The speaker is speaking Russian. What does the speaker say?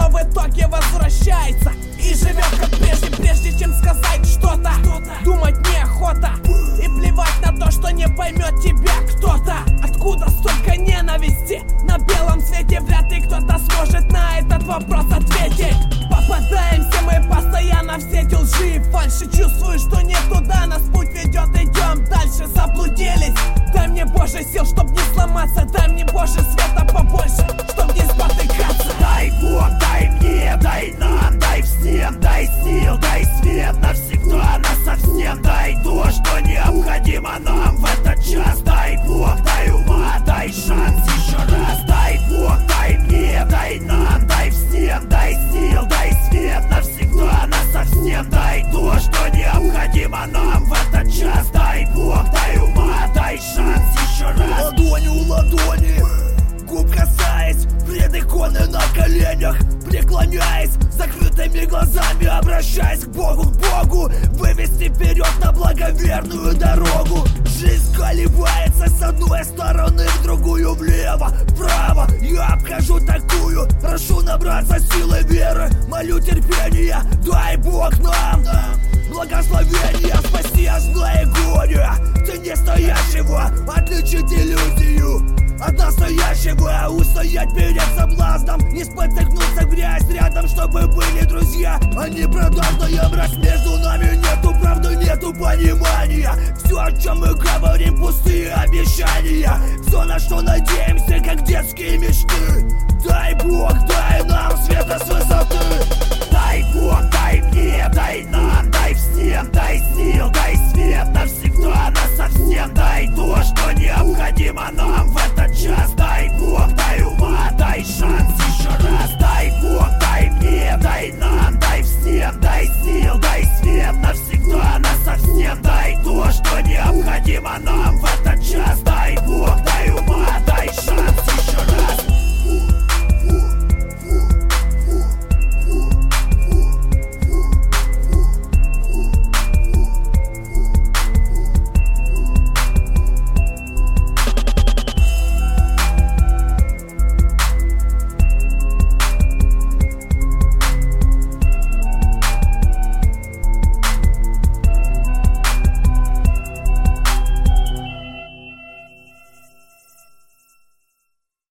но в итоге возвращается и живет как прежде, прежде чем сказать что-то. Думать неохота и плевать на то, что не поймет тебя кто-то. Откуда столько ненависти? На белом свете вряд ли кто-то сможет на этот вопрос ответить. Попадаем все мы постоянно в сети лжи и фальши. Чувствую, что не туда нас путь ведет, идем дальше, заблудились. Дай мне Боже сил, чтоб не сломаться, дай мне Боже света побольше, чтоб не спотыкаться. Дай Бог, дай мне, дай нам, дай всем, дай сил, дай свет навсегда, насовсем. Дай то, что необходимо нам в этот час. Дай Бог, дай ума, дай шанс еще раз. Дай Бог, дай мне, дай нам, дай всем, дай сил, дай свет навсегда, насовсем. Дай то, что необходимо нам в этот час. Дай Бог, дай ума, дай шанс еще раз. Ладонь у ладони, губ касаясь, пред иконой на коленях, преклоняясь, закрытыми глазами обращаясь к Богу, вывести вперед на благоверную дорогу. Жизнь колебается с одной стороны в другую, влево, вправо. Я обхожу такую, прошу набраться силы веры, молю терпения, дай Бог нам благословения, спаси от зла и горя. Ты не стоящего, отличить иллюзию от настоящего, устоять перед соблазном, не спотыкнуться в грязь рядом, чтобы были друзья, а не продажная мразь. Между нами нету правды, нету понимания. Все, о чем мы говорим, пустые обещания. Все, на что надеемся, как детские мечты. Дай Бог, дай нам света с высоты.